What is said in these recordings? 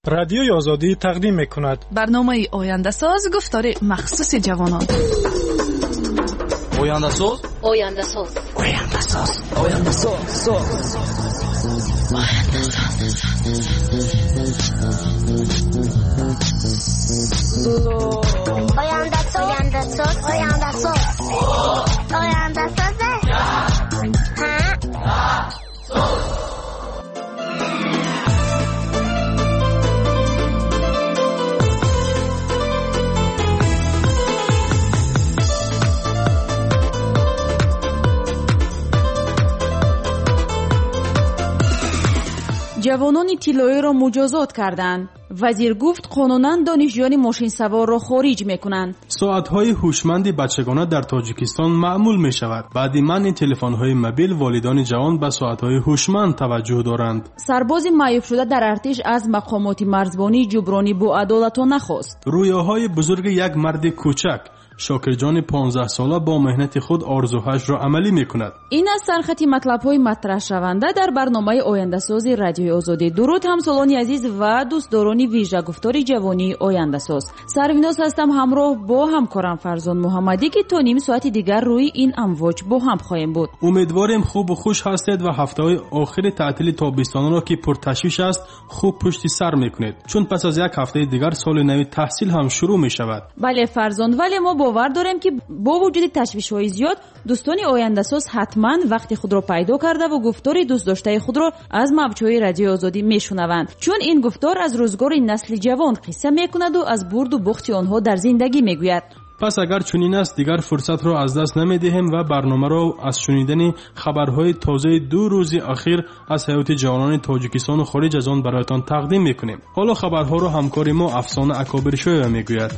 رادیوی آزادی تقدیم می‌کند. برنامه آینده ساز گفتار مخصوص جوانان. آینده ساز. آینده ساز. آینده ساز. آینده ساز. آینده ساز. آینده ساز. آینده ساز. آینده ساز. جوانان طلایی مجازات کردند. وزیر گفت قانونا دانشجویان ماشین سوار را خارج میکنند. ساعت‌های هوشمند بچگانه در تاجیکستان معمول می‌شود. بعد منع تلفن‌های موبیل والدان جوان به ساعت‌های هوشمند توجه دارند. سرباز معیوب شده در ارتش از مقامات مرزبانی جبرانی با عدالت نخواست. رویاهای بزرگ یک مرد کوچک شاکرجان 15 ساله با مهنت خود آرزوهاش را عملی میکند. این از سرخط مطلب‌های مطرح شونده در برنامه آینده ساز رادیوی آزادی. درود همسالان عزیز و دوستداران ویژه گفتار جوانی آینده ساز. سرویناس هستم همراه با همکارم فرزان محمدی که تا نیم ساعت دیگر روی این امواج با هم خواهیم بود. امیدواریم خوب و خوش هستید و هفته‌های آخر تعطیل تابستان را که پرتشویش است خوب پشت سر میکنید، چون پس از یک هفته دیگر سال نو تحصیل هم شروع میشود. بله فرزان، ولی ما باور داریم که با وجود تشویش‌های زیاد دوستان آینده ساز حتما وقت خود را پیدا کرده و گفتار دوست داشته خود را از موج‌های رادیو آزادی میشنوند، چون این گفتار از روزگار نسل جوان قصه میکند و از برد و بخت آنها در زندگی میگوید. پس اگر چنین است دیگر فرصت را از دست نمیدهیم و برنامه را از شنیدن خبرهای تازه 2 روز اخیر از حیات جوانان تاجیکستان و خارج از آن برایتان تقدیم میکنیم. حالا خبرها را همکار ما افسانه اکابرشویه میگوید.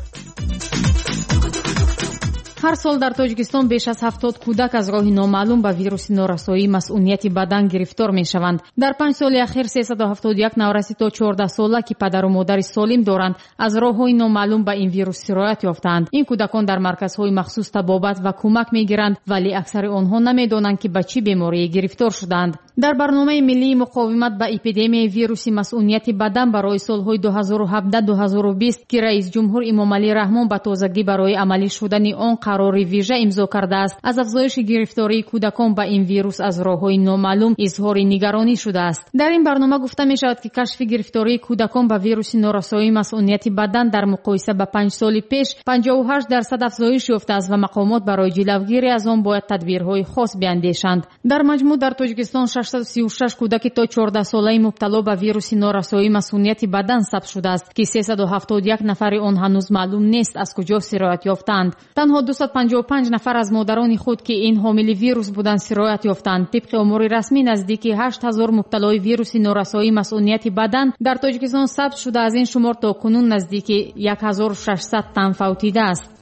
هر سال در تاجیکستان بیش از 70 کودک از راه نامعلوم به ویروس نورسایی مسئولیت بدن گرفتار می شوند. در 5 سال اخیر 371 نورسی تا 14 ساله که پدر و مادر سالم دارند از راه‌های نامعلوم به این ویروس سرایت یافتند. این کودکان در مرکزهای مخصوص طبابت و کمک می گیرند، ولی اکثر آنها نمیدانند که به چه بیماری گرفتار شدند. در برنامه ملی مقاومت با اپیدمی ویروس مسئولیت بدن برای سالهای 2017-2020 که رئیس جمهور امامعلی رحمان به تازگی برای عملی شدن آن قرار ویژه امضا کرده است، از افزایش گرفتاری کودکان به این ویروس از راه‌های نامعلوم اظهار نگرانی شده است. در این برنامه گفته می شود که کشف گرفتاری کودکان به ویروس نورسایی مسئولیت بدن در مقایسه با 5 سال پیش 58% افزایش یافته است و مقامات برای جلوگیری از آن باید تدبیرهای خاص بیاندیشند. در مجموع در تاجیکستان 636 کودک تا 14 ساله مبتلا به ویروس نورسایی مسئولیت بدن ثبت شده است که 371 نفر آن هنوز معلوم نیست از کجا سرایت یافتند. تنها 255 نفر از مادران خود که این حامل ویروس بودند سرایت یافتند. طبق امور رسمی نزدیک 8000 مبتلای ویروس نورسایی مسئولیت بدن در تاجیکستان ثبت شده. از این شمار تا کنون نزدیک 1600 تن فوتیده است.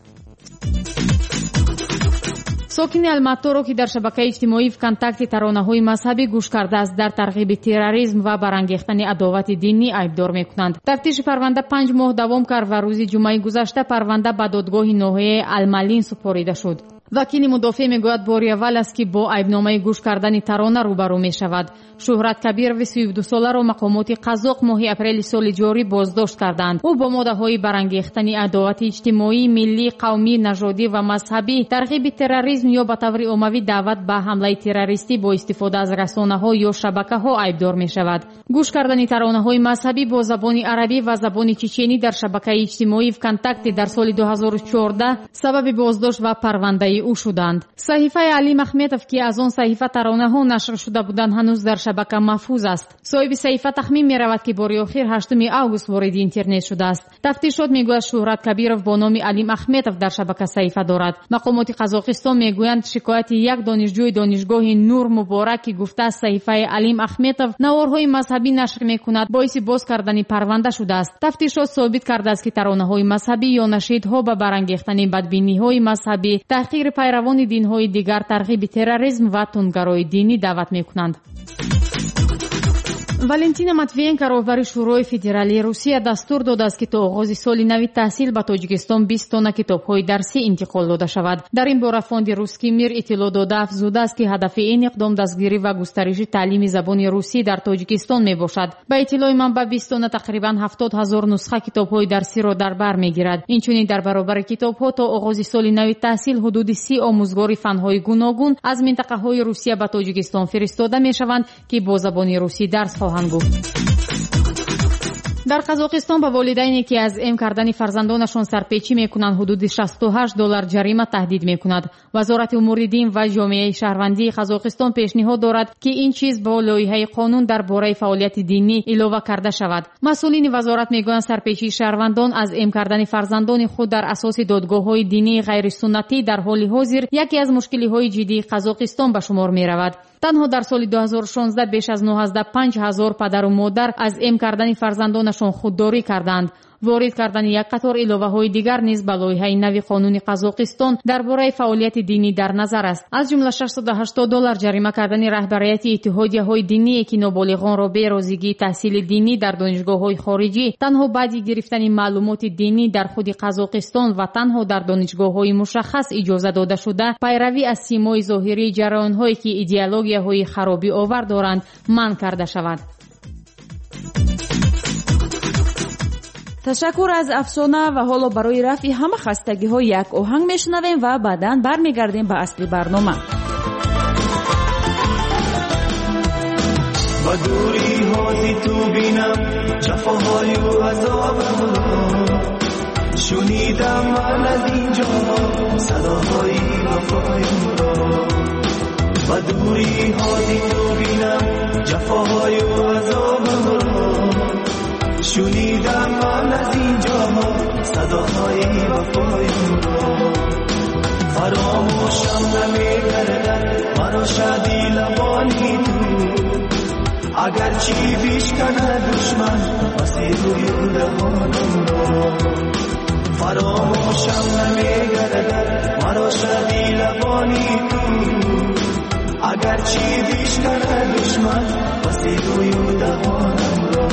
ساکن الماطو را که در شبکه اجتماعی ونتاکتی ترانه‌های مذهبی گوش کرده است در ترغیب تروریسم و برانگیختن عداوت دینی ایبدار می‌کنند. تفتیش پرونده 5 ماه دوام کرد و روز جمعه گذشته پرونده به دادگاه ناحیه المالین سپرده شد. وکیل مدافع میگوید بار اول است که با عیبنامه گوش کردن ترانه روبرو می شود. شهرت کبیر 32 ساله را مقامات قزاق ماه اپریل سال جاری بازداشت کردند. او با ماده‌های برانگیختن عداوت اجتماعی، ملی، قومی، نژادی و مذهبی، ترغیب تروریسم یا به طور عمومی دعوت به حمله تروریستی با استفاده از رسانه‌ها یا شبکه‌ها ایبدار می شود. گوش کردن ترانه‌های مذهبی با زبان عربی و زبان چچنی در شبکه اجتماعی ونتاکتی در سال 2014 سبب بازداشت و پرونده او شدند. صحیفه علیم احمدوف که از آن صحیفه ترانه‌ها نشر شده بودند هنوز در شبکه محفوظ است. صاحب صحیفه تخمین می‌رود که بار آخر 8 آگوست وارد اینترنت شده است. تفتیشات میگوید شهرت کبیرов با نام علیم احمدوف در شبکه صحیفه دارد. مقامات قزاقستان میگویند شکایت یک دانشجوی دانشگاه نور مبارک گفته است صحیفه علیم احمدوف نوارهای مذهبی نشر می‌کند باعث باز کردن پرونده شده است. تفتیشات ثابت کرده است که ترانه‌های مذهبی یا نشیدها به برانگیختن بدبینی‌های مذهبی، تحقیر پیروان دین‌های دیگر، ترغیب تروریسم و تندگرایی دینی دعوت می‌کنند. валентина матвиенко роҳбари шӯрои федералии русия дастур додааст ки то оғози соли нави таҳсил ба тоҷикистон 20 тонна китобҳои дарсӣ интиқол дода шавад. дар ин бора фонди русский мир иттилоъ дода афзудааст ки ҳадафи ин иқдом дастгирӣ ва густариши таълими забони русӣ дар тоҷикистон мебошад. ба иттилои манбаъ 20 тонна тақрибан 70 000 нусха китобҳои дарсиро дар бар мегирад. инчунин дар баробари китобҳо то оғози соли нави таҳсил ҳудуди 30 омӯзгори фанҳои гуногун аз минтақаҳои русия ба тоҷикистон фиристода мешаванд ки бо забони русӣ дарс хоҳанд гуфт. дар қазоқистон ба волидайне ки аз эм кардани фарзандонашон сарпечӣ мекунанд ҳудуди $68 ҷарима таҳдид мекунад. вазорати умури дин ва ҷомеаи шаҳрвандии қазоқистон пешниҳод дорад ки ин чиз бо лоиҳаи қонун дар бораи фаъолияти динӣ илова карда шавад. масъулини вазорат мегӯянд сарпечии шаҳрвандон аз эм кардани фарзандони худ дар асоси додгоҳҳои динии ғайрисуннатӣ дар ҳоли ҳозир яке аз мушкилиҳои ҷиддии қазоқистон ба шумор меравад. танҳо дар соли 2016 беш аз 95 000 падару модар аз эм кардани фарзандонашон худдорӣ карданд. ворид кардани як қатор иловаҳои дигар низ ба лоиҳаи нави қонуни қазоқистон дар бораи фаъолияти динӣ дар назар аст. аз ҷумла $680 ҷарима кардани раҳбарияти иттиҳодияҳои диние ки ноболиғонро бе розигии таҳсили динӣ дар донишгоҳҳои хориҷӣ танҳо баъди гирифтани маълумоти динӣ дар худи қазоқистон ва танҳо дар донишгоҳҳои мушаххас иҷоза дода шуда пайравӣ аз симои зоҳирии ҷараёнҳое ки идеологияҳои харобиовар доранд манъ карда шавад. ташаккур аз афсона ва ҳоло барои рафъи ҳама хастагиҳо як оҳанг мешунавем ва баъдан бармегардем ба асли барнома. ба дури ҳози ту бинам ҷафоҳою азобамро шунидам ман аз ин ҷо садоҳои вафоимро. ба дури ҳози ту бинам ҷафоҳою азобамро شنیدم من از اینجا صداهای وفایمرا. فراموشم نمی‌گردد مرا شادی لبانی تو اگر چی بشکنه دشمن واسه روی دهانم را. فراموشم نمی‌گردد مرا شادی لبانی تو اگر چی بشکنه دشمن واسه روی دهانم را.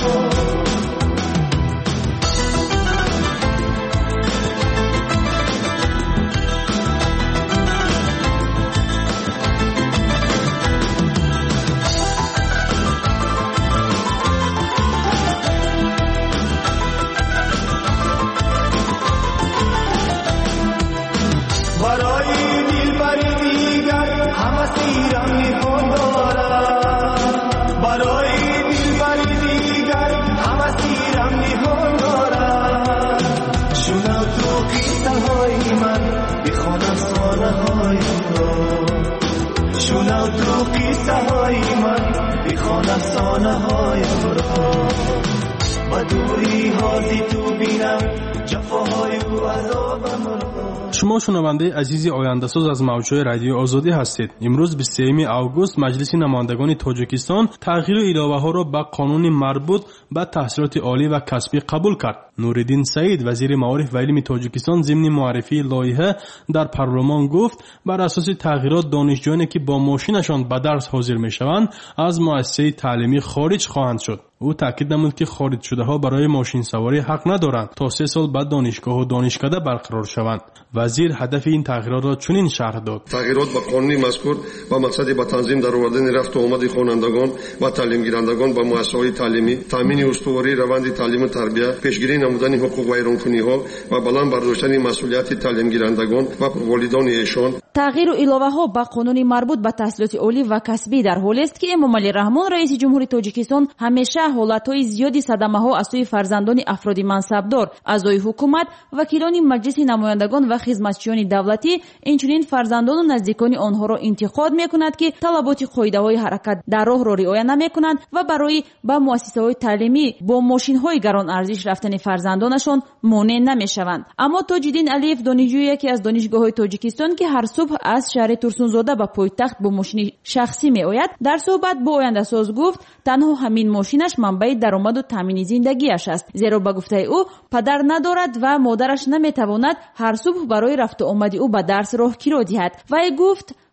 شما شنونده عزیزی آینده‌ساز از موج‌های رادیو آزادی هستید. امروز 23 آگوست مجلس نمایندگان تاجیکستان تغییر ایلاوه‌ها را به قانون مربوط به تحصیلات عالی و کسبی قبول کرد. نوردین سعید وزیر معارف و علم تاجیکستان ضمن معرفی لایحه در پارلمان گفت بر اساس تغییرات دانشجویانی که با ماشینشان به درس حاضر می‌شوند از مؤسسه تعلیمی خارج خواهند شد. او تاکید نمود که خارج شده ها برای ماشین سواری حق ندارند تا 3 سال بعد دانشگاه و دانشکده برقرار شوند. وزیر هدف این تغییرات را چنین شرح داد: تغییرات با قانون مذکور با مقصد به تنظیم درآوردن رفت و آمد خوانندگان و تعلیم گیرندگان به مؤسسه‌های تعلیمی، تامین استواری روند تعلیم و تربیت، پیشگیری نمودن حقوق و ایرانکنی‌ها و بلند برداشتن مسئولیت تعلیم گیرندگان و والدان ایشان. تغییر و иловаҳо ба қонуни марбут ба таҳсилоти олӣ ва касбӣ дар ҳоле аст ки эмомалӣ раҳмон раиси ҷумҳури тоҷикистон ҳамеша ҳолатҳои зиёди садамаҳо аз сӯи фарзандони афроди мансабдор, аъзои ҳукумат, вакилони маҷлиси намояндагон ва хизматчиёни давлатӣ, инчунин фарзандону наздикони онҳоро интиқод мекунад ки талаботи қоидаҳои ҳаракат дар роҳро риоя намекунанд ва барои ба муассисаҳои таълимӣ бо мошинҳои гаронарзиш рафтани фарзандонашон монеъ намешаванд. аммо тоҷиддин алиев, донишҷӯи яке аз донишгоҳҳои тоҷикистон ки ҳар субҳ аз шаҳри турсунзода ба пойтахт бо мошини шахсӣ меояд, дар суҳбат бо ояндасоз гуфт танҳо ҳамин мошинаш манбаи даромаду таъмини зиндагиаш аст, зеро ба гуфтаи ӯ падар надорад ва модараш наметавонад ҳар субҳ барои рафту омади ӯ ба дарс роҳкиро диҳад. вай гуфт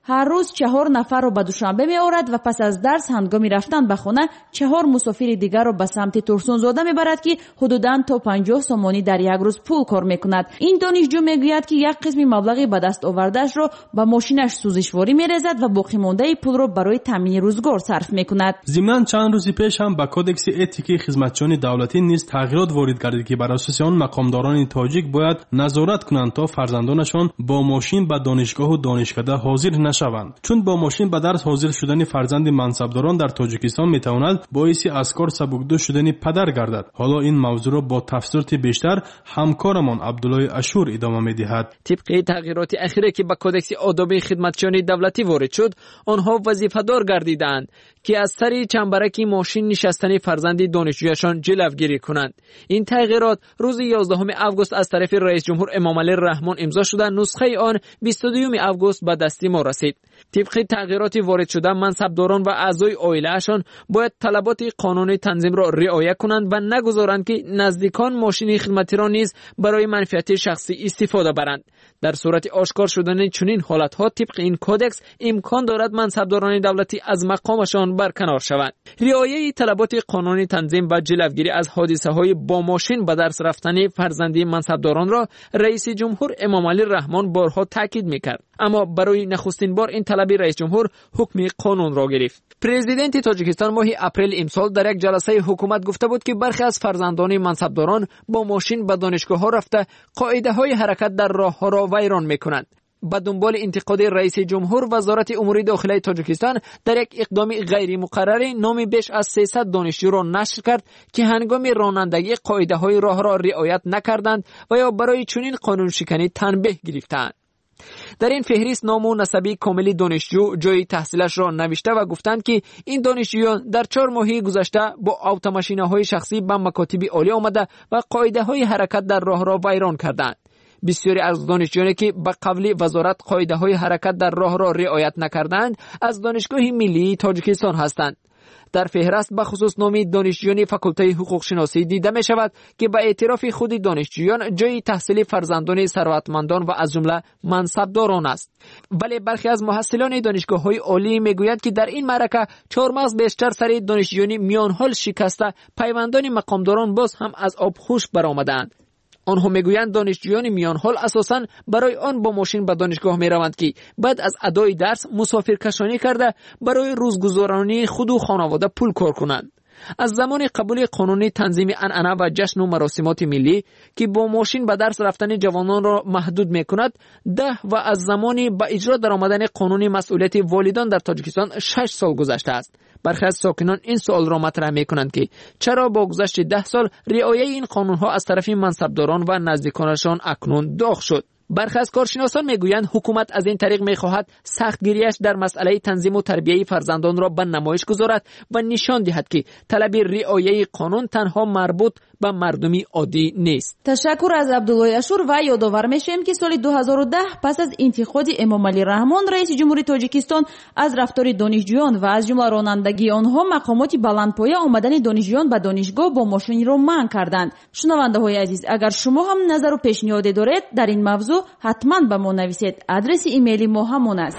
هر روز 4 نفر رو به دوشنبه میآورد و پس از درس هنگامی رفتن به خانه 4 مسافر دیگر رو به سمت ترسونزاده میبرد که حدوداً تا 50 سومانی در یک روز پول کار میکند. این دانشجو میگوید که یک قسمی مبلغی به دست آوردهش رو به ماشینش سوزشواری میریزد و باقی مانده پول رو برای تامین روزگار صرف میکند. ضمناً چند روز پیش هم به کدکس اتیکی خدمتچیان دولتی نیز تغییرات وارد گردید که بر اساس آن مقامداران تاجیک باید نظارت کنند تا فرزندانشان با ماشین به دانشگاه و دانشکده حاضر نشوند، چون با ماشین به درس حاضر شدن فرزند منصبداران در تاجیکستان میتواند باعث از کار سبکدو شدن پدر گردد. حالا این موضوع را با تفسیرات بیشتر همکارمان عبدالله اشور ادامه میدهد. طبق تغییرات اخیری که به کدکس آداب خدمتچیان دولتی وارد شد، آنها وظیفه‌دار گردیدند که از سر چنبرک ماشین نشستن فرزند دانشجویشان جلوگیری کنند. این تغییرات روز 11 آگوست از طرف رئیس جمهور امامعلی رحمان امضا شده، نسخه آن 22 آگوست به دست ما رسید. طبق تغییرات وارد شده، منصبداران و اعضای عائله‌شان باید طلبات قانونی تنظیم را رعایت کنند و نگذارند که نزدیکان ماشین خدمتی را نیز برای منفعت شخصی استفاده برند. در صورت آشکار شدن چنین حالت‌ها طبق این کدکس امکان دارد منصبداران دولتی از مقامشان برکنار شوند. رعایت طلبات قانونی تنظیم و جلوگیری از حادثه‌های با ماشین به درس رفتن فرزندی منصبداران را رئیس جمهور امامعلی رحمان بارها تاکید می‌کرد، اما برای نخستین بار این طلب رئیس جمهور حکم قانون را گرفت. پرزیدنت تاجیکستان ماه اپریل امسال در یک جلسه حکومت گفته بود که برخی از فرزندان منصبداران با ماشین به دانشگاه‌ها رفته قاعده‌های حرکت در راه‌ها را ویران می‌کنند. با دنبال انتقاد رئیس جمهور، وزارت امور داخلی تاجیکستان در یک اقدام غیر مقرر نام بیش از 300 دانشجو را نشر کرد که هنگام رانندگی قاعده‌های راه را رعایت نکردند و یا برای چنین قانون شکنی تنبیه گرفتند. در این فهرست نام و نسب کامل دانشجو، جای تحصیلش را نوشته و گفتند که این دانشجویان در 4 ماه گذشته با اتوماشین‌های شخصی به مکاتب عالی آمده و قاعده‌های حرکت در راه را ویران کردند. بسیاری از دانشجویانی که به قول وزارت قاعده‌های حرکت در راه را رعایت نکردند از دانشگاه ملی تاجیکستان هستند. در فهرست به خصوص نام دانشجویان فاکولته حقوق شناسی دیده می شود که به اعتراف خود دانشجویان جای تحصیل فرزندان ثروتمندان و از جمله منصبداران است. ولی برخی از محصلان دانشگاه‌های عالی میگویند که در این معرکه 4 مغز بیشتر سر دانشجویان میان حال شکسته، پیوندان مقامداران باز هم از آب خشک برآمدند. آنها میگویند دانشجویان میان حال اساساً برای آن با ماشین به دانشگاه میروند که بعد از ادای درس مسافر کشانی کرده برای روزگذرانی خود و خانواده پول کار کنند. از زمان قبول قانونی تنظیم عنعنه و جشن و مراسمات ملی که با ماشین به درس رفتن جوانان را محدود میکند 10 و از زمانی به اجرا درآمدن قانونی مسئولیت والدان در تاجیکستان 6 سال گذشته است. برخی از ساکنان این سوال را مطرح میکنند که چرا با گذشت 10 سال رعایت این قانونها از طرف منصبداران و نزدیکانشان اکنون داغ شد. برخی از کارشناسان میگویند حکومت از این طریق میخواهد سختگیریش در مسئله تنظیم و تربیت فرزندان را به نمایش گذارد و نشان دهد که طلب رعایت قانون تنها مربوط به مردمی عادی نیست. تشکر از عبدالله اشور و یادآور میشیم که سال 2010 پس از انتخاب امامعلی رحمان رئیس جمهوری تاجیکستان از رفتار دانشجویان و از جمله رانندگی آنها مقامات بلندپایه آمدن دانشجویان به دانشگاه با ماشین را منع کردند. شنونده‌های عزیز، اگر شما هم نظر و پیشنهادی دارید در این موضوع حتما به ما نویسید. آدرس ایمیلی ما همون است.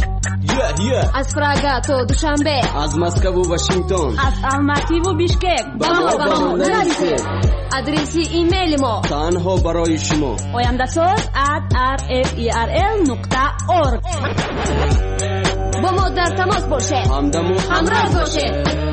از پراگا تا دوشنبه، از مسکو و واشنگتن، از الماتی و بیشکک با ما نویسید. آدرس ایمیل ما تنها برای شما oyandasaz@rferl.org. با ما در تماس باشید، همراه باشید.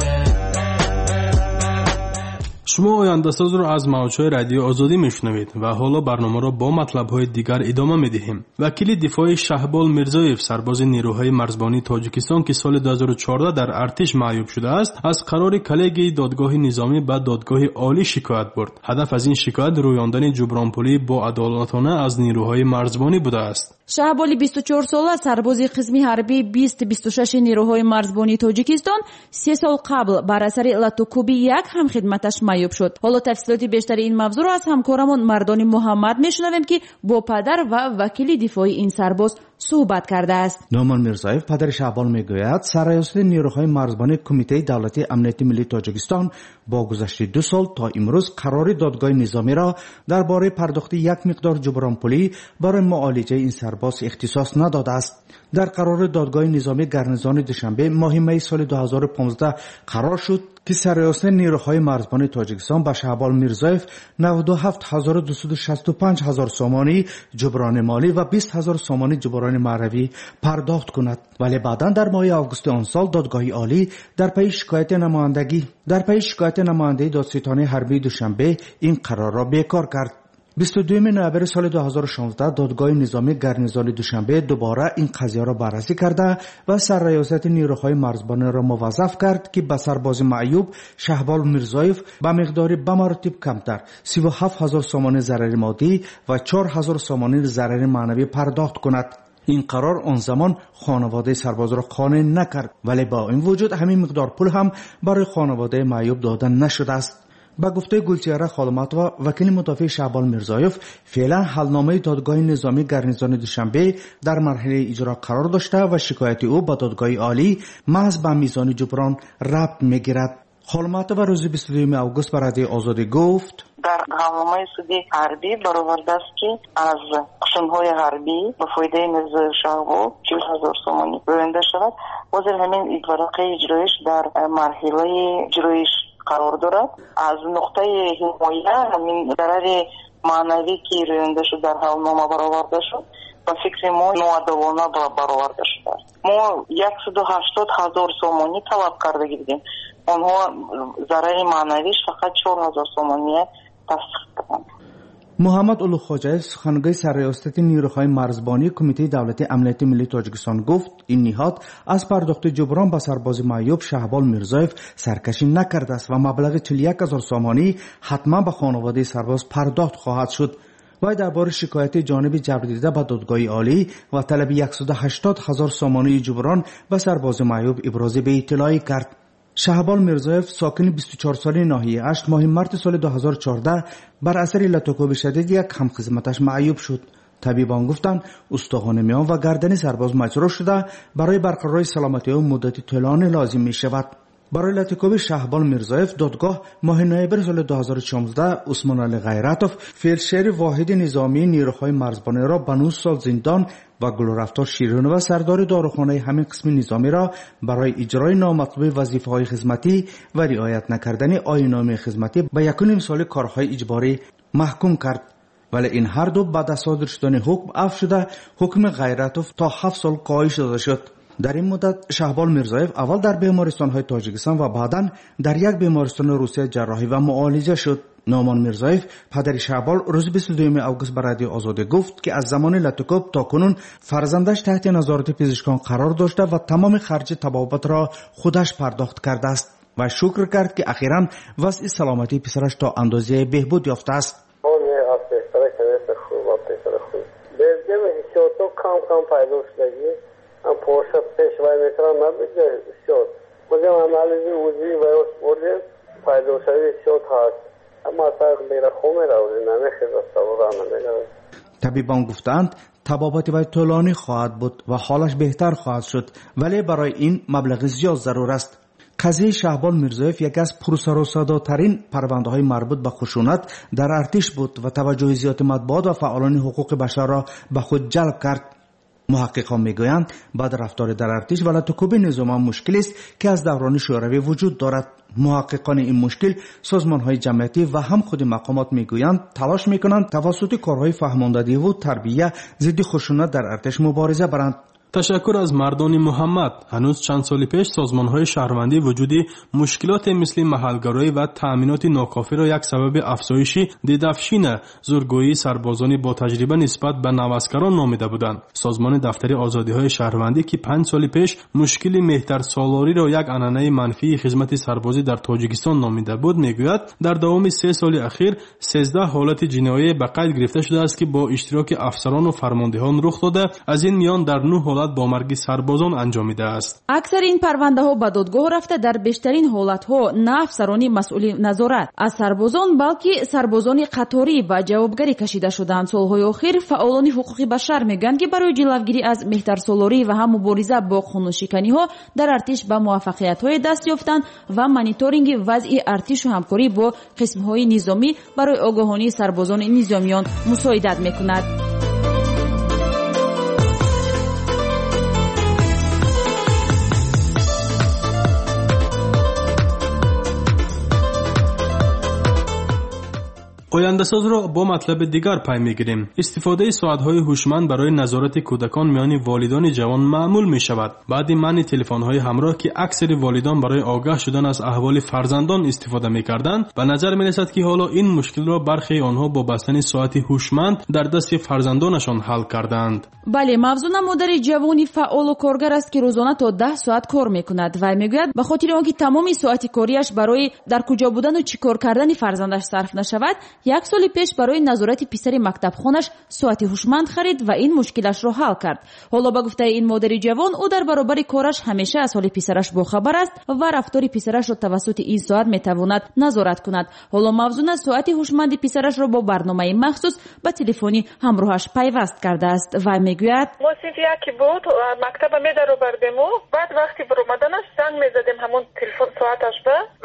شما آینده‌ساز را از موج‌های رادیو آزادی میشنوید و حالا برنامه را با مطلب‌های دیگر ادامه می‌دهیم. وکیل دفاع شهبال میرزایف، سرباز نیروهای مرزبانی تاجیکستان که سال 2014 در ارتش معیوب شده است، از قرار کلیگی دادگاه نظامی به دادگاه عالی شکایت برد. هدف از این شکایت رویاندن جبرانپولی با عدالتانه از نیروهای مرزبانی بوده است. شهبالی 24 ساله سرباز قسمی حربی 2026 نیروهای مرزبانی تاجیکستان 3 سال قبل بر اثر لاتوکوبی یک هم خدمتش معیوب شد. حالا تفصیلات بیشتر این موضوع را از همکارمون مردان محمد میشنویم که با پدر و وکیل دفاع این سرباز صحبت کرده است. نومان میرزایف پدر شهبال میگوید سرریاست نیروهای مرزبانی کمیته دولتی امنیت ملی تاجیکستان با گذشت 2 سال تا امروز قرار دادگاه نظامی را درباره پرداخت یک مقدار جبران پولی برای معالجه این سرباز اختصاص نداده است. در قرار دادگاه نظامی گرنیزان دوشنبه ماه می سال 2015 قرار شد که سرریاست نیروهای مرزبان تاجیکستان به شهبال میرزایف 97,265 سامانی جبران مالی و 20,000 سامانی جبران معنوی پرداخت کند، ولی بعدا در ماه آگوست آن سال دادگاه عالی در پی شکایت نمایندگی دادستانی حربی دوشنبه این قرار را بیکار کرد. 22 نوامبر سال 2016 دادگاه نظامی گرنیزان دوشنبه دوباره این قضیه را بررسی کرده و سرریاست نیروهای مرزبانی را موظف کرد که به سرباز معیوب شهبال میرزایف به مقدار به مراتب کمتر 37,000 سامانی ضرر مادی و 4,000 سامانی ضرر معنوی پرداخت کند. این قرار آن زمان خانواده سرباز را قانع نکرد، ولی با این وجود همین مقدار پول هم برای خانواده معیوب داده نشده است. با گفته گلچهره خالماتوا وکیل مدافع شهبال میرزایف، فعلا حلنامه دادگاه نظامی گرنیزان دوشنبه در مرحله اجرا قرار داشته و شکایت او به دادگاه عالی محض به میزان جبران ربط میگیرد. خالماتوا روز 22 اوگوست به رادیو آزادی گفت: در حلنامه سودی حربی برآورده است که از قسم‌های حربی به فایده نزد شهبال 40,000 سامانی برنده شود. وزیر همین ورقه اجرایش در مرحله اجرایش قرار دارد. از نقطه حمایه همین ضرر معنوی که رونده شد در حلنامه برآورده شد به فکر ما مؤدبانه برآورده شده است. ما 180,000 سامانی طلب کرده بودیم، آنها ضرر معنویش فقط 4,000 سامانی تصدیق کردند. محمد اولو خوجای سخنگوی سرریاست نیروهای مرزبانی کمیته دولتی امنیت ملی تاجیکستان گفت این نهاد از پرداخت جبران به سرباز معیوب شهبال میرزایف سرکشی نکرده است و مبلغ 41,000 سامانی حتما به خانواده سرباز پرداخت خواهد شد. وی درباره شکایت جانب جبردیده به دادگاه عالی و طلب 180,000 سامانی جبران به سرباز معیوب ابراز به اطلاعی کرد. شهبال میرزایف ساکن 24 ساله ناحیه اشت ماه مارس سال 2014 بر اثر لطکوب شدید یک همخدمتش معیوب شد. طبیبان گفتند استخوان میان و گردن سرباز مجروح شده برای برقراری سلامتی او مدت طولانی لازم می شود. برای لطکوب شهبال میرزایف دادگاه ماه نوامبر سال 2016 عثمان علی غیرتوف فیلدشر واحد نظامی نیروهای مرزبانی را به 9 سال زندان و گلرفتار شیرین و سردار داروخانه همین قسم نظامی را برای اجرای نامطلوب وظیفه‌های خدمتی و رعایت نکردن آیین‌نامه خدمتی به 1.5 سال کارهای اجباری محکوم کرد. ولی این هر دو بعد از صادر شدن حکم عفو شده، حکم غیرتوف تا 7 سال کاهش داده شد. در این مدت شهبال میرزایف اول در بیمارستان‌های تاجیکستان و بعداً در یک بیمارستان روسیه جراحی و معالجه شد. نامان میرزایف پدر شهبال روز 22 اوگوست به رادیو آزادی گفت که از زمان لطکوب تا کنون فرزندش تحت نظارت پزشکان قرار داشته و تمام خرج طبابت را خودش پرداخت کرده است و شکر کرد که اخیراً وضع سلامتی پسرش تا اندازه بهبود یافته است. پرشد پیشوای میترم نبیده شد بودیم عمالی وزی و اسپولی پایدو شدید شد هست اما اصلا بیره خومه روزی نمیخید از طبابا نمیده. طبیبان گفتند طبابت وی طولانی خواهد بود و حالش بهتر خواهد شد، ولی برای این مبلغ زیاد ضرور است. قضیه شهبال میرزایف یکی از پرسر و صداترین پرونده‌های مربوط به خشونت در ارتش بود و توجه زیاد مطبوعات و فعالان حقوق بشر را به خود جلب کرد. محققان میگویند بعد رفتار در ارتش و لطکوب نظام مشکل است که از دوران شوروی وجود دارد. محققان این مشکل سازمان‌های جمعیتی و هم خود مقامات میگویند تلاش میکنند توسط کارهای فهماندهی و تربیت ضد خشونت در ارتش مبارزه برند. تشکر از مردان محمد. هنوز چند سال پیش سازمان‌های شهروندی وجودی مشکلات مثل محلگرایی و تأمینات ناکافی را یک سبب افزایش دیدفشین زورگویی سربازان با تجربه نسبت به نواسکران نامیده بودند. سازمان دفتر آزادی‌های شهروندی که 5 سال پیش مشکل مهتر سالاری را یک عنعنه منفی خدمت سربازی در تاجیکستان نامیده بود میگوید در دوام 3 سال اخیر 13 حالت جنایی به قید گرفته شده است که با اشتراک افسران و فرماندهان رخ داده، از این میان در 9 حالت با مرگ سربازان انجامیده است. اکثر این پرونده ها به دادگاه رفته در بیشترین حالت ها نه افسرانی مسئول نظارت از سربازان بلکه سربازان قطاری و جوابگری کشیده شدند. سالهای اخیر فعالان حقوق بشر میگن که برای جلوگیری از مهترسالاری و هم مبارزه با قانونشکنی ها در ارتش به موفقیت های دست یافتند و مانیتورینگ وضع ارتش و همکاری با قسم های نظامی برای آگاهانی سربازان نظامیان مساعدت میکند. آینده‌ساز را با مطلب دیگر پی می‌گیریم. استفاده ساعت‌های هوشمند برای نظارت کودکان میان والدان جوان معمول می‌شود. بعد منع تلفن‌های همراه که اکثر والدان برای آگاه شدن از احوال فرزندان استفاده می‌کردند، به نظر می‌رسد که حالا این مشکل را برخی آنها با بستن ساعت هوشمند در دست فرزندانشان حل کردند. بله، مافزونه مادری جوانی فعال و کارگر است که روزانه تا 10 ساعت کار می‌کند و می‌گوید به خاطر آنکه تمام ساعت کاریش برای در کجا بودن و چیکار کردن فرزندش صرف نشود، 1 سال پیش برای نظارت پسر مکتب خانش ساعت هوشمند خرید و این مشکلش را حل کرد. حالا با گفته این مادر جوان، او در برابر کارش همیشه از حال پسرش باخبر است و رفتار پسرش را توسط این ساعت میتواند نظارت کند. حالا موضوع ساعت هوشمند پسرش را با برنامه مخصوص به تلفنی همراهش پیوست کرده است و میگوید ما یکی بود مکتب میدارو بردیم و بعد وقتی برآمدنش زنگ میزدیم همون تلفن ساعتش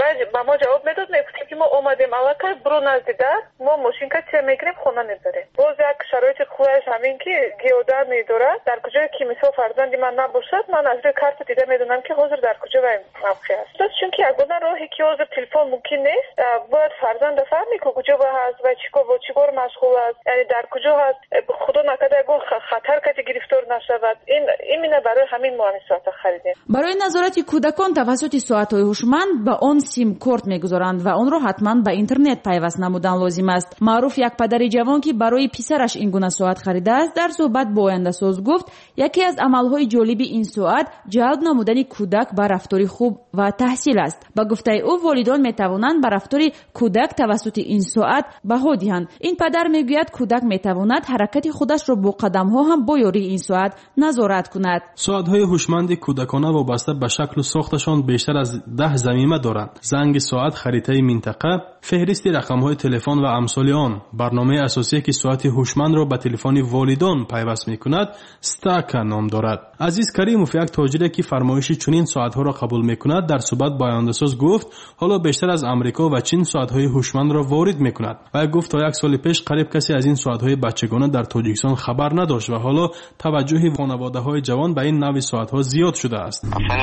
و ما جواب میداد میگفتیم که ما اومدیم الکه برو نزدیک ما ماشین که چه میگیریم خونه نمیبریم. باز یک شرایط خوبش همین که گیودار میداره در کجای که مثلا فرزندی من نباشد من از روی کارت دیده میدونم که حاضر در کجا موقع است. چون که اگر راهی که حاضر تلفن ممکن نیست باید فرزند فهمی که کجا هست و چیکار مشغول است، یعنی در کجا هست، خدا نکرده اگر خطر که گرفتار نشود. این برای همین ما همین ساعت خریدیم. برای نظارت کودکان توسط ساعت‌های هوشمند به آن سیم کارت میگذارند و آن را حتما به اینترنت پیوست نمودن لازم است. معروف یک پدر جوان که برای پسرش این گونه ساعت خریده است در صحبت با آینده‌ساز گفت یکی از عملهای جالب این ساعت جلب نمودن کودک به رفتار خوب و تحصیل است. با گفته او والدان میتوانند به رفتار کودک توسط این ساعت بها دهند. این پدر میگوید کودک میتواند حرکت خودش را با قدم‌ها هم با یاری این ساعت نظارت کند. ساعت‌های هوشمند کودکانه وابسته به شکل و ساختشان بیشتر از 10 ضمیمه دارند. زنگ ساعت، خریطه منطقه، فهرست رقم‌های تلفن و امثال آن. برنامه اساسی که ساعت هوشمند را به تلفن والدان پیوست می‌کند، استاکا نام دارد. عزیز کریموف یک تاجری که فرمایش چنین ساعت‌ها را قبول می‌کند در صحبت با آینده‌ساز گفت حالا بیشتر از آمریکا و چین ساعت‌های هوشمند را وارد می‌کند. و گفت تا 1 سال پیش قریب کسی از این ساعت‌های بچگانه در تاجیکستان خبر نداشت و حالا توجه خانواده‌های جوان به این نوع ساعت‌ها زیاد شده است.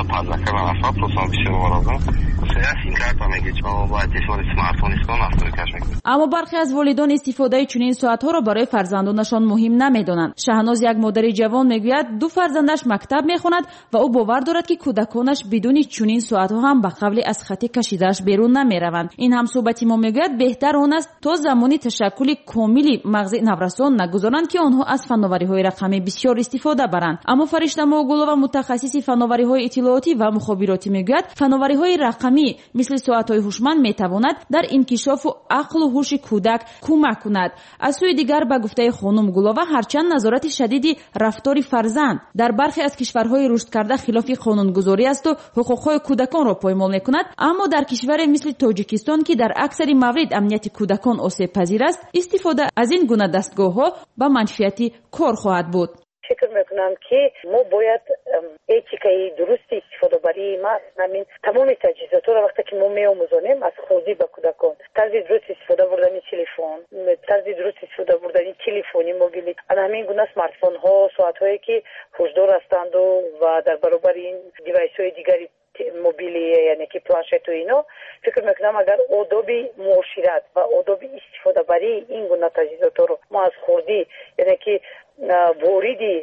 اما برخی از والدان استفاده چنین ساعت‌ها را برای فرزندانشان مهم نمی‌دانند. شهناز یک مادر جوان میگوید 2 فرزندش مکتب می‌خواند و او باور دارد که کودکانش بدون چنین ساعت‌ها هم به قبل از خط کشیده‌اش بیرون نمی‌روند. این هم صحبتی ما میگوید بهتر آن است تا زمانی تشکل کاملی مغز نورسان نگذارند که آنها از فناوری‌های رقمی بسیار استفاده برند. اما فرشته موگولова متخصص فناوری‌های اطلاعاتی و مخابراتی میگوید فناوری‌های رقمی مثل ساعت‌های هوشمند میتواند در انکشاف و عقل و هوش کودک کمک کند. از سوی دیگر به گفته خانم گولووا هرچند نظارت شدید رفتار فرزند در برخی از کشورهای رشد کرده خلاف قانونگذاری است و حقوق‌های کودکان را پایمال می‌کند، اما در کشور مثل تاجیکستان که در اکثر موارد امنیت کودکان آسیب پذیر است، استفاده از این گونه دستگاه‌ها به منفیتی کار خواهد بود. فکر میکنم که ما باید اتیکای درست استفاده برای ما همین تمام تجهیزات را وقتی که ما میآموزانیم از خودی به کودکان طرز درست استفاده بردن تلفن، طرز درست استفاده بردن تلفنی موبیلی، همین گونه اسمارت فون ها، ساعت هایی که هوشدار هستند و در برابر این دیوایس های دیگری موبیلی یعنی که پلانشت و اینا، فکر میکنم اگر آداب معاشرت و آداب استفاده برای این گونه تجهیزات رو ما از خودی یعنی که واردی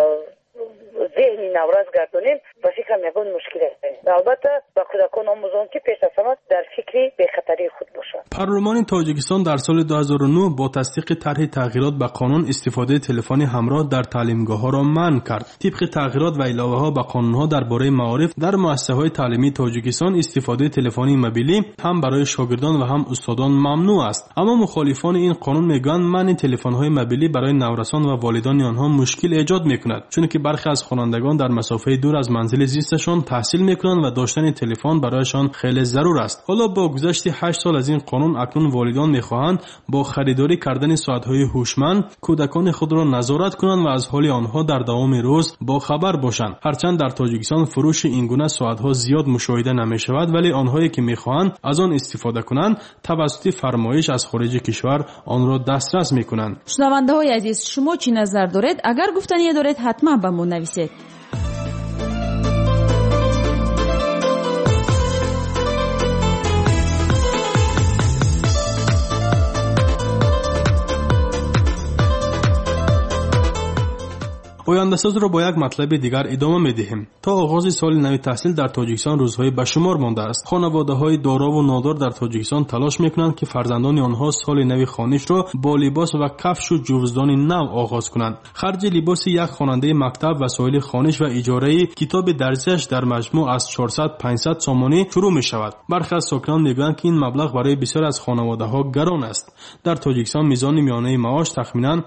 ذهنی نورز گردونیم و فکرم یکون مشکل است. البته با کودکان آموزان که پیش از همه در فکری به خطری خود باشند. پارلمان تاجیکستان در سال 2009 با تصدیق طرح تغییرات به قانون استفاده تلفن همراه در تعلیمگاه‌ها را منع کرد. طبق تغییرات و علاوه‌ها به قانون‌ها درباره معارف در مؤسسه‌های تعلیمی تاجیکستان استفاده تلفنی موبیلی هم برای شاگردان و هم استادان ممنوع است. اما مخالفان این قانون میگویند منع تلفن‌های موبیلی برای نورسان و والدان آنها مشکل ایجاد می‌کند، چون که برخی از خوانندگان در مسافه دور از منزل زیستشان تحصیل می‌کنند و داشتن تلفن برایشان خیلی ضرور است. حالا با گذشت 8 سال از این قانون اکنون والدان می‌خواهند با خریداری کردن ساعت‌های هوشمند کودکان خود را نظارت کنند و از حال آنها در دوام روز با خبر باشند. هرچند در تاجیکستان فروش این گونه ساعت‌ها زیاد مشاهده نمی‌شود، ولی آنهایی که می‌خواهند از آن استفاده کنند توسط فرمایش از خارج کشور آن را دسترس می‌کنند. شنونده‌های عزیز، شما چی نظر دارید؟ اگر گفتنی دارید حتما به ما نویسید. آینده‌ساز را با یک مطلب دیگر ادامه می‌دهیم. تا آغاز سال نو تحصیل در تاجیکستان روزهای به شمار مانده است. خانواده‌های دارا و نادار در تاجیکستان تلاش می‌کنند که فرزندان آنها سال نو خانش را با لباس و کفش و جوزدان نو آغاز کنند. خرج لباس یک خواننده مکتب، وسایل خانش و اجاره کتاب درسیش در مجموع از 400-500 سومانی شروع می‌شود. برخی از ساکنان می‌گویند که این مبلغ برای بسیار از خانواده‌ها گران است. در تاجیکستان میزان میانه معاش تخمیناً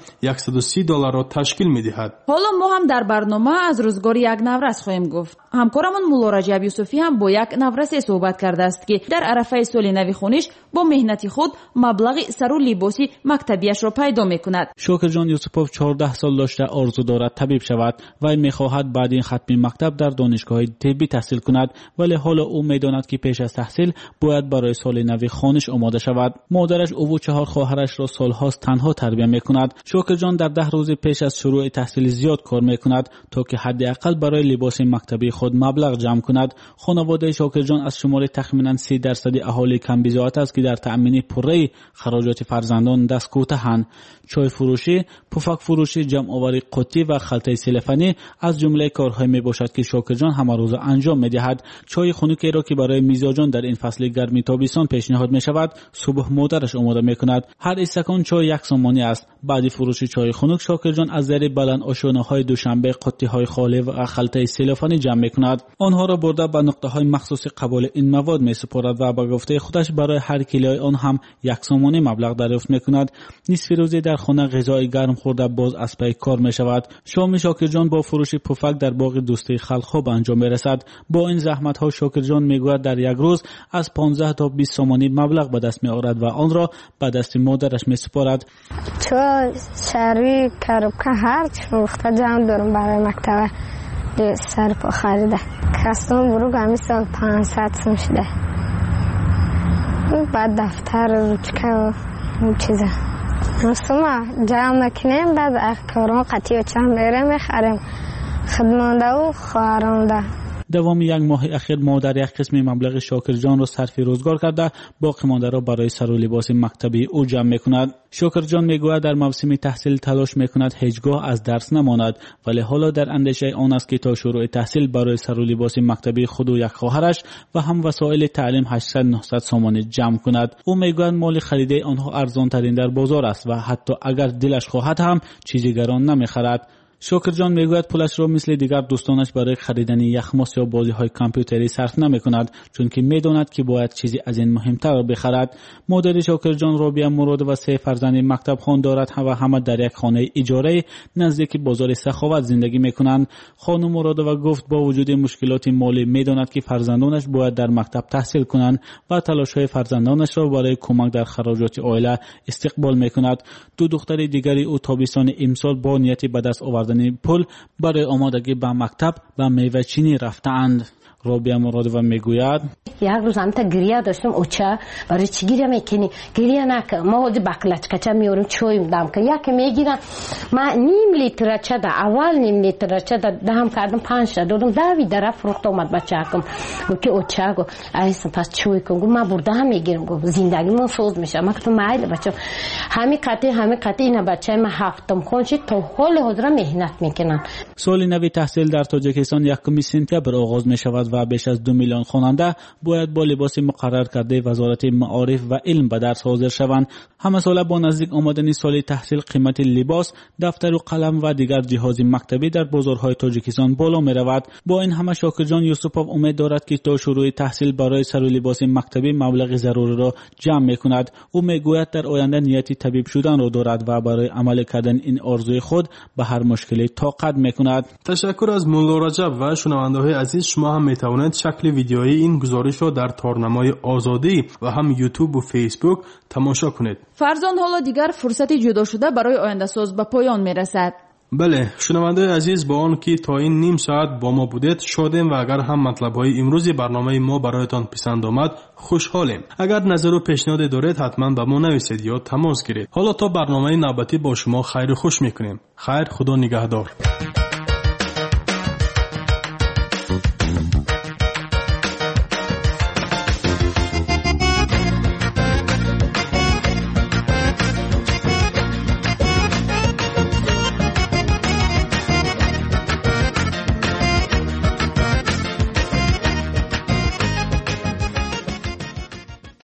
$130 را تشکیل می‌دهد. حالا ما هم در برنامه از روزگار یک نورس خواهیم گفت. همکارمون مولا رجب یوسفی هم با یک نورس صحبت کرده است که در عرفه سال نو خونش با مهنت خود مبلغ سر و لباسی مکتبیش را پیدا می‌کند. شوکرجان یوسفوف 14 سال داشته آرزو دارد طبیب شود و می‌خواهد بعد این ختم مکتب در دانشگاه طبی تحصیل کند، ولی حالا او می‌داند که پیش از تحصیل باید برای سال نو خانش آماده شود. مادرش او و 4 خواهرش را سال‌هاست تنها تربیت می‌کند. شوکرجان در 10 روز پیش از شروع تحصیل زیاد کار می‌کند تا که حداقل برای لباس مکتبی خود مبلغ جمع کند. خانواده شوکرجان از شمار تخمیناً 30% اهالی کم بضاعت است که در تأمین پره خراجات فرزندان دست کوتاه‌اند. چای فروشی، پفک فروشی، جمع آوری قوطی و خلطه سلفانی از جمله کارهای میباشد که شوکرجان همه روز انجام میدهد. چای خنکی را که برای میزاجان در این فصل گرمی تابستان پیشنهاد میشود، صبح مادرش آماده میکند. هر استکان چای 1 سومانی است. بعد فروش چای خنک شوکرجان از زیر بلند آشوانه‌های دوشنبه قوطی‌های خالی و خلطه سلفانی جمع میکند. آنها را برده به نقطه‌های مخصوص قبول این مواد میسپارد و به گفته خودش برای هر کیلوی آن هم 1 سومانی مبلغ دریافت میکند. نصف روزی در خانه غذای گرم خورده باز از پی کار میشود. شام شوکرجان با فروش پفک در باغ دوستی خلق خوب انجام میرسد. با این زحمت‌ها شوکرجان میگوید در یک روز از 15 تا 20 سومانی مبلغ به دست میآورد و آن را به دست مادرش میسپارد. تو شهری کاروبکا هر چی فروخته جمع دارم برای مکتب سر پا خریده. کستان برو گمیسا 500 سوم شده. بعد دفتر روچکه و اون چیزه سوما جمع نکنیم. بعد کارون قطعی و چند بیره میخریم خدمانده و خواهرانده. دوام 1 ماه اخیر مادر یک قسم مبلغ شوکرجان را صرف روزگار کرده، باقی مانده را برای سر و لباس مکتبی او جمع میکند. شوکرجان میگوید در موسم تحصیل تلاش میکند هیچگاه از درس نماند، ولی حالا در اندیشه آن است که تا شروع تحصیل برای سر و لباس مکتبی خود و 1 خواهرش و هم وسایل تعلیم 800-900 سومانی جمع کند. او میگوید مال خرید آنها ارزان ترین در بازار است و حتی اگر دلش خواهد هم چیزی گران نمیخرد. شوکرجان میگوید پولش را مثل دیگر دوستانش برای خریدن یخماس یا بازی‌های کامپیوتری صرف نمی‌کند، چون که می‌داند که باید چیزی از این مهمتر را بخرد. مادر شوکرجان رابعه مراد و 3 فرزند مکتب خوان دارد و همه در یک خانه اجاره نزدیک بازار سخاوت زندگی می‌کنند. خانم مرادova گفت با وجود مشکلات مالی می‌داند که فرزندانش باید در مکتب تحصیل کنند و تلاش‌های فرزندانش را برای کمک در خراجات عائله استقبال می‌کند. 2 دختر دیگری او تابستان امسال با نیت به دست آوردن پول برای آمادگی به مکتب و میوه چینی رفتند. رابعه مرادova میگوید یک روز هم تا گریه داشتم اوچه برای چی گریه میکنی؟ گریه نکن، ما وقتی بکلچکچه میوریم چویم دم که یکی میگیرن من نیم لیتر چه ده اول نیم لیتر چه ده دهم کردم 5 تا دادم داوی در فروخت اومد بچه کم گفت اوچه گو ایسا پس چوی کن گفت من برده هم میگیرم گفت زندگی من سوز میشه. من گفتم مایل بچه همین قطعی اینا بچه من 7م خونشی تا حال حاضر مهنت میکنن. سال نو تحصیل در تاجیکستان 1 سپتامبر آغاز میشود و بیش از 2 میلیون خواننده باید با لباس مقرر کرده وزارت معارف و علم به درس حاضر شوند. همه ساله با نزدیک آمدن سال تحصیل قیمت لباس، دفتر و قلم و دیگر جهاز مکتبی در بازارهای تاجیکستان بالا می رود. با این همه شوکرجان یوسفوف امید دارد که تا شروع تحصیل برای سر و لباس مکتبی مبلغ ضروری را جمع می کند. او می گوید در آینده نیت طبیب شدن را دارد و برای عمل کردن این آرزوی خود به هر مشکلی طاقت می کند. تشکر از مولا رجب و شنونده‌های عزیز. شما هم می توانید شکل ویدیویی این گزارش را در تارنمای آزادی و هم یوتیوب و فیسبوک تماشا کنید. فرزان حالا دیگر فرصت جدا شده برای آینده ساز به پایان می رسد. بله شنونده عزیز، با آن که تا این نیم ساعت با ما بودید شادیم و اگر هم مطلب‌های امروزی برنامه ما برایتان پسند آمد خوشحالیم. اگر نظر و پیشنهاد دارید حتما به ما نویسید یا تماس گیرید. حالا تا برنامه نوبتی با شما خیر و خوش میکنیم. خیر، خدا نگهدار.